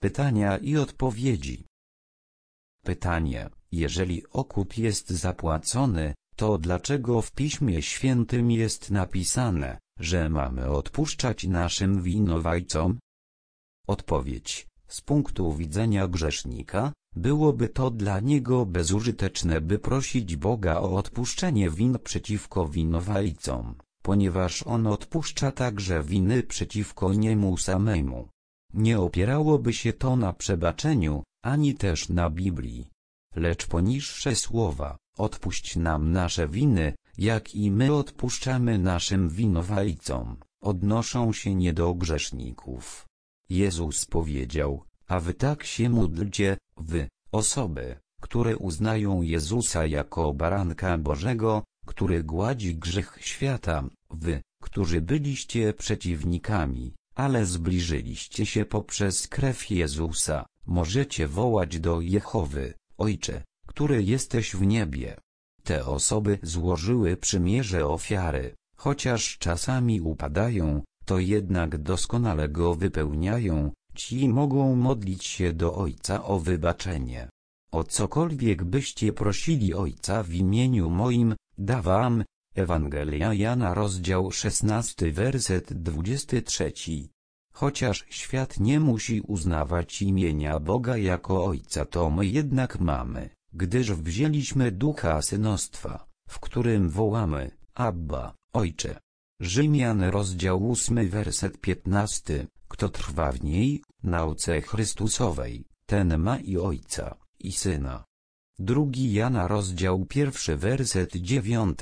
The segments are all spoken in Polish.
Pytania i odpowiedzi. Pytanie: jeżeli okup jest zapłacony, to dlaczego w Piśmie Świętym jest napisane, że mamy odpuszczać naszym winowajcom? Odpowiedź: z punktu widzenia grzesznika, byłoby to dla niego bezużyteczne, by prosić Boga o odpuszczenie win przeciwko winowajcom, ponieważ On odpuszcza także winy przeciwko niemu samemu. Nie opierałoby się to na przebaczeniu, ani też na Biblii. Lecz poniższe słowa: odpuść nam nasze winy, jak i my odpuszczamy naszym winowajcom, odnoszą się nie do grzeszników. Jezus powiedział: a wy tak się módlcie, wy, osoby, które uznają Jezusa jako baranka Bożego, który gładzi grzech świata, wy, którzy byliście przeciwnikami, ale zbliżyliście się poprzez krew Jezusa, możecie wołać do Jehowy: Ojcze, który jesteś w niebie. Te osoby złożyły przymierze ofiary, chociaż czasami upadają, to jednak doskonale go wypełniają. Ci mogą modlić się do Ojca o wybaczenie. O cokolwiek byście prosili Ojca w imieniu moim, da wam. Ewangelia Jana rozdział 16 werset 23. Chociaż świat nie musi uznawać imienia Boga jako Ojca, to my jednak mamy, gdyż wzięliśmy ducha synostwa, w którym wołamy: Abba, Ojcze. Rzymian rozdział 8 werset 15. Kto trwa w niej, nauce Chrystusowej, ten ma i Ojca, i Syna. 2 Jana rozdział 1 werset 9.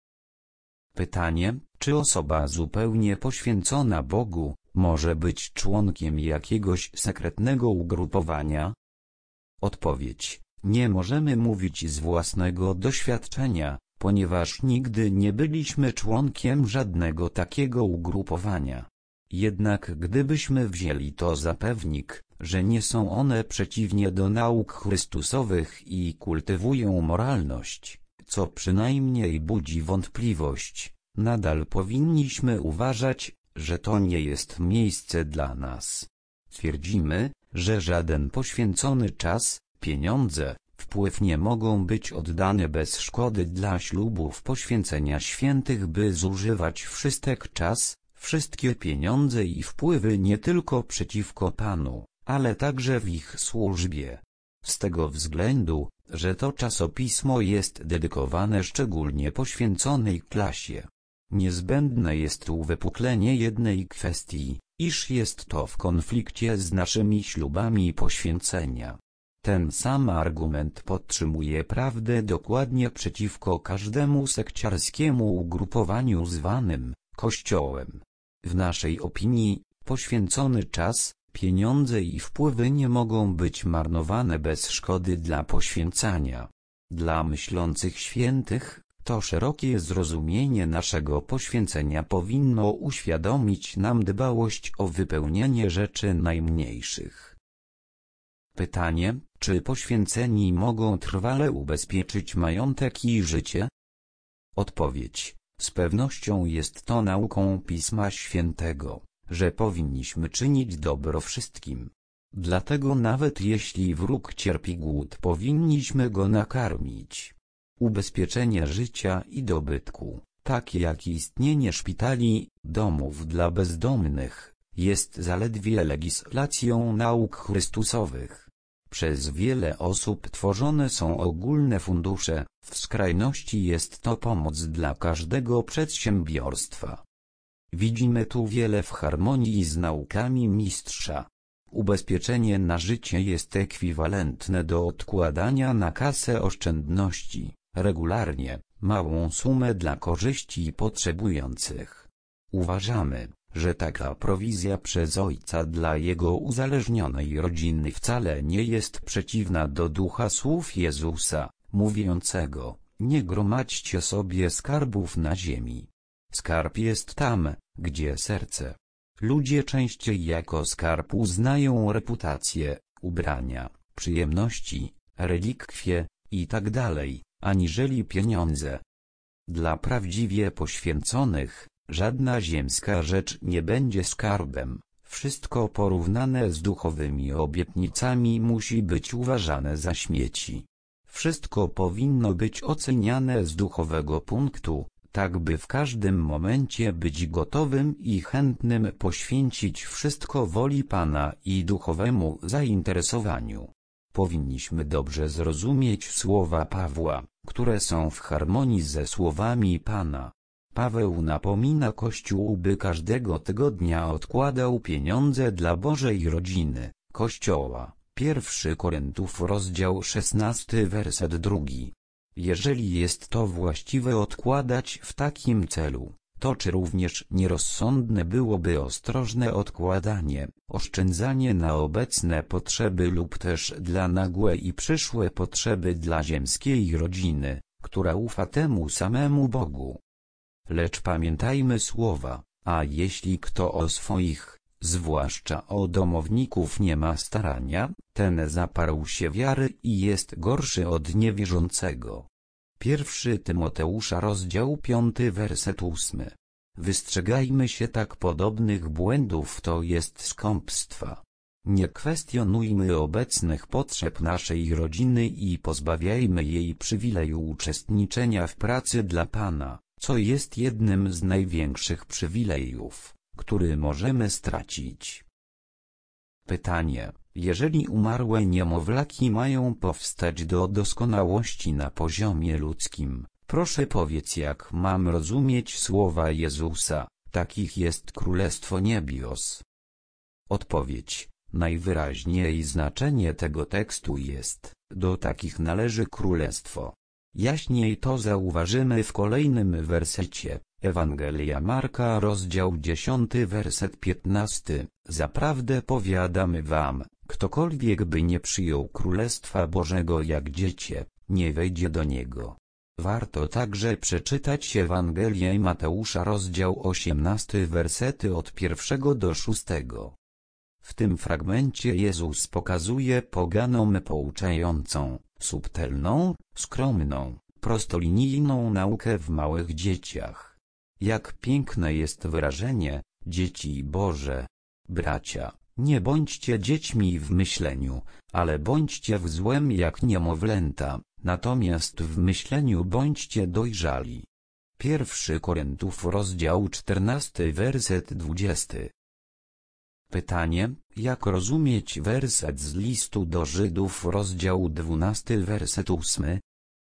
Pytanie: czy osoba zupełnie poświęcona Bogu może być członkiem jakiegoś sekretnego ugrupowania? Odpowiedź: nie możemy mówić z własnego doświadczenia, ponieważ nigdy nie byliśmy członkiem żadnego takiego ugrupowania. Jednak gdybyśmy wzięli to za pewnik, że nie są one przeciwnie do nauk Chrystusowych i kultywują moralność, co przynajmniej budzi wątpliwość, nadal powinniśmy uważać, że to nie jest miejsce dla nas. Twierdzimy, że żaden poświęcony czas, pieniądze, wpływ nie mogą być oddane bez szkody dla ślubów poświęcenia świętych, by zużywać wszystek czas, wszystkie pieniądze i wpływy nie tylko przeciwko Panu, ale także w ich służbie. Z tego względu, że to czasopismo jest dedykowane szczególnie poświęconej klasie. Niezbędne jest uwypuklenie jednej kwestii, iż jest to w konflikcie z naszymi ślubami poświęcenia. Ten sam argument podtrzymuje prawdę dokładnie przeciwko każdemu sekciarskiemu ugrupowaniu zwanym Kościołem. W naszej opinii, poświęcony czas, pieniądze i wpływy nie mogą być marnowane bez szkody dla poświęcania. Dla myślących świętych, to szerokie zrozumienie naszego poświęcenia powinno uświadomić nam dbałość o wypełnienie rzeczy najmniejszych. Pytanie: czy poświęceni mogą trwale ubezpieczyć majątek i życie? Odpowiedź: z pewnością jest to nauką Pisma Świętego, że powinniśmy czynić dobro wszystkim. Dlatego nawet jeśli wróg cierpi głód, powinniśmy go nakarmić. Ubezpieczenie życia i dobytku, takie jak istnienie szpitali, domów dla bezdomnych, jest zaledwie legislacją nauk Chrystusowych. Przez wiele osób tworzone są ogólne fundusze, w skrajności jest to pomoc dla każdego przedsiębiorstwa. Widzimy tu wiele w harmonii z naukami mistrza. Ubezpieczenie na życie jest ekwiwalentne do odkładania na kasę oszczędności, regularnie, małą sumę dla korzyści potrzebujących. Uważamy, że taka prowizja przez ojca dla jego uzależnionej rodziny wcale nie jest przeciwna do ducha słów Jezusa, mówiącego: nie gromadźcie sobie skarbów na ziemi. Skarb jest tam, gdzie serce. Ludzie częściej jako skarb uznają reputację, ubrania, przyjemności, relikwie itd., aniżeli pieniądze. Dla prawdziwie poświęconych, żadna ziemska rzecz nie będzie skarbem, Wszystko porównane z duchowymi obietnicami musi być uważane za śmieci. Wszystko powinno być oceniane z duchowego punktu, tak by w każdym momencie być gotowym i chętnym poświęcić wszystko woli Pana i duchowemu zainteresowaniu. Powinniśmy dobrze zrozumieć słowa Pawła, które są w harmonii ze słowami Pana. Paweł napomina Kościół, by każdego tygodnia odkładał pieniądze dla Bożej rodziny, Kościoła. 1 Koryntiów rozdział 16 werset 2. Jeżeli jest to właściwe odkładać w takim celu, to czy również nierozsądne byłoby ostrożne odkładanie, oszczędzanie na obecne potrzeby lub też dla nagłe i przyszłe potrzeby dla ziemskiej rodziny, która ufa temu samemu Bogu. Lecz pamiętajmy słowa, a jeśli kto o swoich, zwłaszcza o domowników nie ma starania, ten zaparł się wiary i jest gorszy od niewierzącego. 1 Tymoteusza rozdział 5 werset 8. Wystrzegajmy się tak podobnych błędów, to jest skąpstwa. Nie kwestionujmy obecnych potrzeb naszej rodziny i pozbawiajmy jej przywileju uczestniczenia w pracy dla Pana, co jest jednym z największych przywilejów, który możemy stracić. Pytanie: jeżeli umarłe niemowlaki mają powstać do doskonałości na poziomie ludzkim, proszę powiedz, jak mam rozumieć słowa Jezusa, takich jest Królestwo Niebios? Odpowiedź: najwyraźniej znaczenie tego tekstu jest, do takich należy Królestwo. Jaśniej to zauważymy w kolejnym wersecie. Ewangelia Marka rozdział 10 werset 15. Zaprawdę powiadamy wam, ktokolwiek by nie przyjął Królestwa Bożego jak dziecię, nie wejdzie do niego. Warto także przeczytać Ewangelię Mateusza rozdział 18 wersety od 1 do 6. W tym fragmencie Jezus pokazuje poganom pouczającą, subtelną, skromną, prostolinijną naukę w małych dzieciach. Jak piękne jest wyrażenie, dzieci Boże. Bracia, nie bądźcie dziećmi w myśleniu, ale bądźcie w złem jak niemowlęta, natomiast w myśleniu bądźcie dojrzali. 1 Koryntiów rozdział 14 werset 20. Pytanie: jak rozumieć werset z listu do Żydów rozdział 12 werset 8?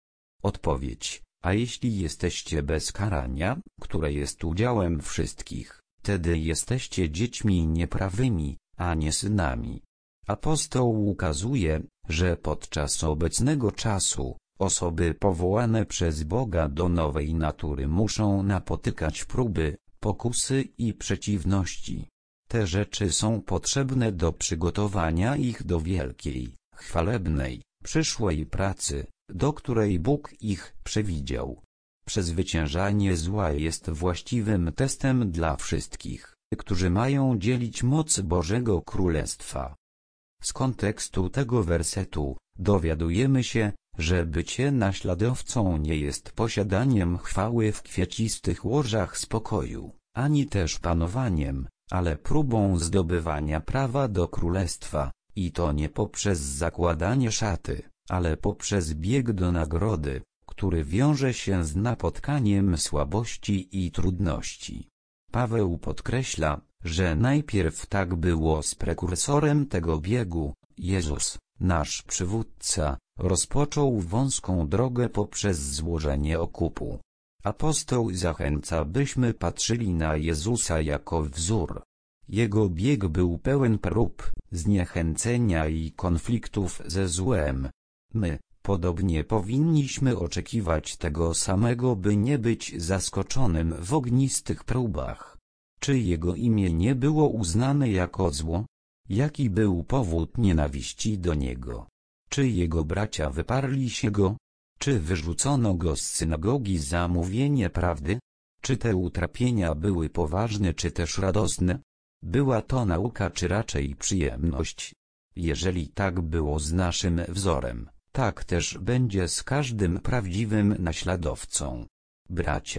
Odpowiedź: a jeśli jesteście bez karania, które jest udziałem wszystkich, wtedy jesteście dziećmi nieprawymi, a nie synami. Apostoł ukazuje, że podczas obecnego czasu, osoby powołane przez Boga do nowej natury muszą napotykać próby, pokusy i przeciwności. Te rzeczy są potrzebne do przygotowania ich do wielkiej, chwalebnej, przyszłej pracy, do której Bóg ich przewidział. Przezwyciężanie zła jest właściwym testem dla wszystkich, którzy mają dzielić moc Bożego Królestwa. Z kontekstu tego wersetu dowiadujemy się, że bycie naśladowcą nie jest posiadaniem chwały w kwiecistych łożach spokoju, ani też panowaniem, ale próbą zdobywania prawa do królestwa, i to nie poprzez zakładanie szaty, ale poprzez bieg do nagrody, który wiąże się z napotkaniem słabości i trudności. Paweł podkreśla, że najpierw tak było z prekursorem tego biegu. Jezus, nasz przywódca, rozpoczął wąską drogę poprzez złożenie okupu. Apostoł zachęca, byśmy patrzyli na Jezusa jako wzór. Jego bieg był pełen prób, zniechęcenia i konfliktów ze złem. My, podobnie powinniśmy oczekiwać tego samego, by nie być zaskoczonym w ognistych próbach. Czy Jego imię nie było uznane jako zło? Jaki był powód nienawiści do Niego? Czy Jego bracia wyparli się Go? Czy wyrzucono Go z synagogi za mówienie prawdy? Czy te utrapienia były poważne czy też radosne? Była to nauka czy raczej przyjemność? Jeżeli tak było z naszym wzorem, tak też będzie z każdym prawdziwym naśladowcą. Bracia,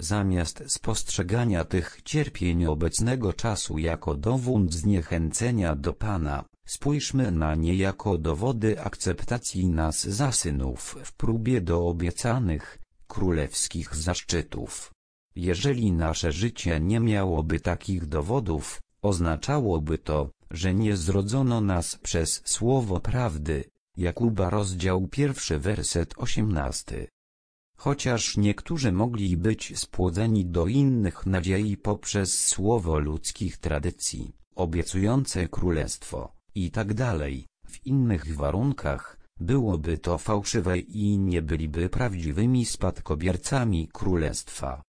Zamiast spostrzegania tych cierpień obecnego czasu jako dowód zniechęcenia do Pana, spójrzmy na nie jako dowody akceptacji nas za synów w próbie do obiecanych, królewskich zaszczytów. Jeżeli nasze życie nie miałoby takich dowodów, oznaczałoby to, że nie zrodzono nas przez słowo prawdy. Jakuba rozdział 1 werset 18. Chociaż niektórzy mogli być spłodzeni do innych nadziei poprzez słowo ludzkich tradycji, obiecujące królestwo, i tak dalej, w innych warunkach, byłoby to fałszywe i nie byliby prawdziwymi spadkobiercami królestwa.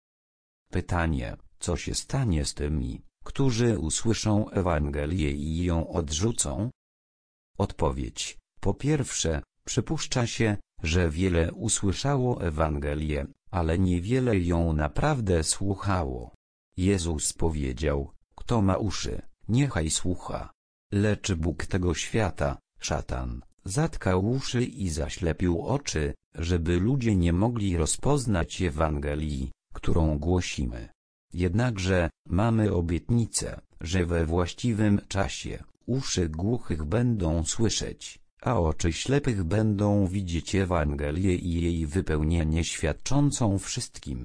Pytanie, co się stanie z tymi, którzy usłyszą Ewangelię i ją odrzucą? Odpowiedź. Po pierwsze, przypuszcza się, że wiele usłyszało Ewangelię, ale niewiele ją naprawdę słuchało. Jezus powiedział, kto ma uszy, niechaj słucha. Lecz Bóg tego świata, szatan, zatkał uszy i zaślepił oczy, żeby ludzie nie mogli rozpoznać Ewangelii, którą głosimy. Jednakże, mamy obietnicę, że we właściwym czasie, uszy głuchych będą słyszeć, a oczy ślepych będą widzieć Ewangelię i jej wypełnienie świadczącą wszystkim.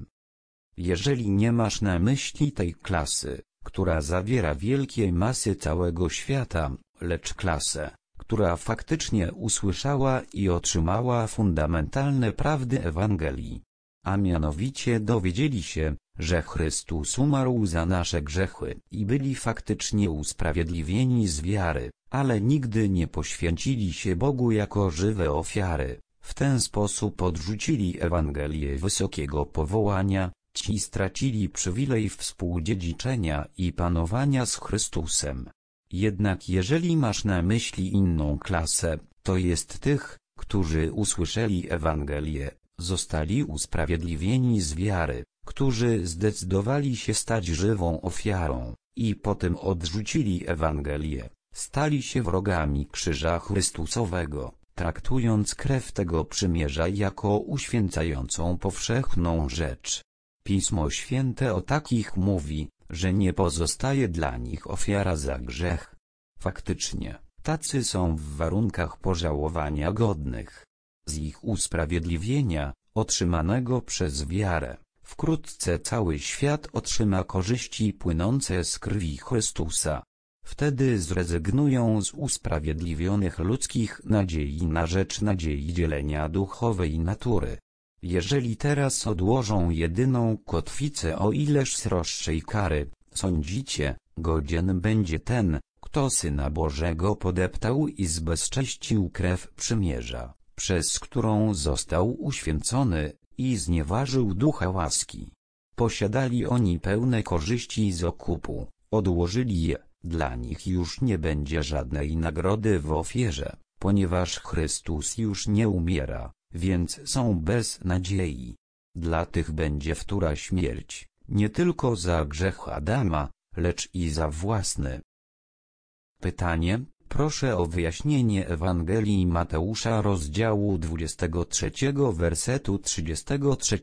Jeżeli nie masz na myśli tej klasy, która zawiera wielkie masy całego świata, lecz klasę, która faktycznie usłyszała i otrzymała fundamentalne prawdy Ewangelii, a mianowicie dowiedzieli się, że Chrystus umarł za nasze grzechy i byli faktycznie usprawiedliwieni z wiary, ale nigdy nie poświęcili się Bogu jako żywe ofiary. W ten sposób odrzucili Ewangelię wysokiego powołania, ci stracili przywilej współdziedziczenia i panowania z Chrystusem. Jednak jeżeli masz na myśli inną klasę, to jest tych, którzy usłyszeli Ewangelię, zostali usprawiedliwieni z wiary, którzy zdecydowali się stać żywą ofiarą, i potem odrzucili Ewangelię, stali się wrogami krzyża Chrystusowego, traktując krew tego przymierza jako uświęcającą powszechną rzecz. Pismo Święte o takich mówi, że nie pozostaje dla nich ofiara za grzech. Faktycznie, tacy są w warunkach pożałowania godnych. Z ich usprawiedliwienia, otrzymanego przez wiarę, wkrótce cały świat otrzyma korzyści płynące z krwi Chrystusa. Wtedy zrezygnują z usprawiedliwionych ludzkich nadziei na rzecz nadziei dzielenia duchowej natury. Jeżeli teraz odłożą jedyną kotwicę o ileż sroższej kary, sądzicie, godzien będzie ten, kto Syna Bożego podeptał i zbezcześcił krew przymierza, przez którą został uświęcony, i znieważył ducha łaski. Posiadali oni pełne korzyści z okupu, odłożyli je, dla nich już nie będzie żadnej nagrody w ofierze, ponieważ Chrystus już nie umiera, więc są bez nadziei. Dla tych będzie wtóra śmierć, nie tylko za grzech Adama, lecz i za własny. Pytanie, proszę o wyjaśnienie Ewangelii Mateusza rozdziału 23 wersetu 33.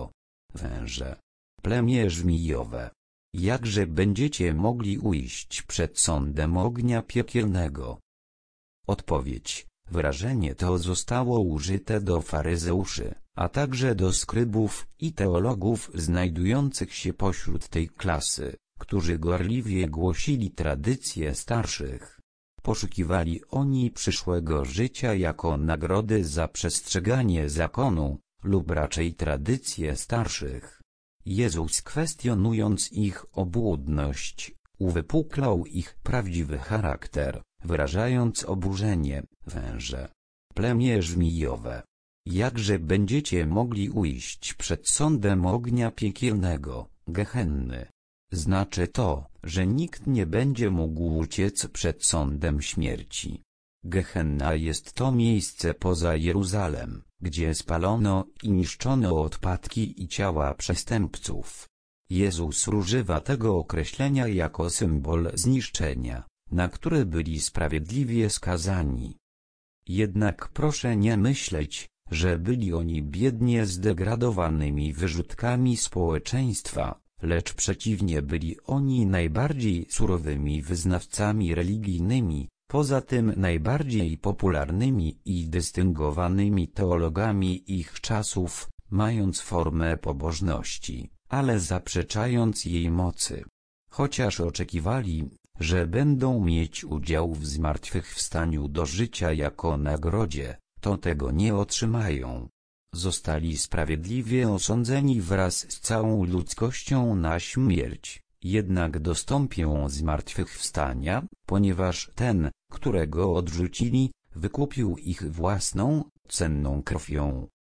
Węże, plemię żmijowe, jakże będziecie mogli ujść przed sądem ognia piekielnego? Odpowiedź. Wyrażenie to zostało użyte do faryzeuszy, a także do skrybów i teologów znajdujących się pośród tej klasy, którzy gorliwie głosili tradycje starszych. Poszukiwali oni przyszłego życia jako nagrody za przestrzeganie zakonu, lub raczej tradycje starszych. Jezus, kwestionując ich obłudność, uwypuklał ich prawdziwy charakter, wyrażając oburzenie. Węże, plemię żmijowe, jakże będziecie mogli ujść przed sądem ognia piekielnego, Gehenny. Znaczy to, że nikt nie będzie mógł uciec przed sądem śmierci. Gehenna jest to miejsce poza Jeruzalem, gdzie spalono i niszczono odpadki i ciała przestępców. Jezus używa tego określenia jako symbol zniszczenia, na które byli sprawiedliwie skazani. Jednak proszę nie myśleć, że byli oni biednie zdegradowanymi wyrzutkami społeczeństwa, lecz przeciwnie byli oni najbardziej surowymi wyznawcami religijnymi, poza tym najbardziej popularnymi i dystyngowanymi teologami ich czasów, mając formę pobożności, ale zaprzeczając jej mocy. Chociaż oczekiwali, że będą mieć udział w zmartwychwstaniu do życia jako nagrodzie, to tego nie otrzymają. Zostali sprawiedliwie osądzeni wraz z całą ludzkością na śmierć, jednak dostąpią zmartwychwstania, ponieważ ten, którego odrzucili, wykupił ich własną, cenną krwią.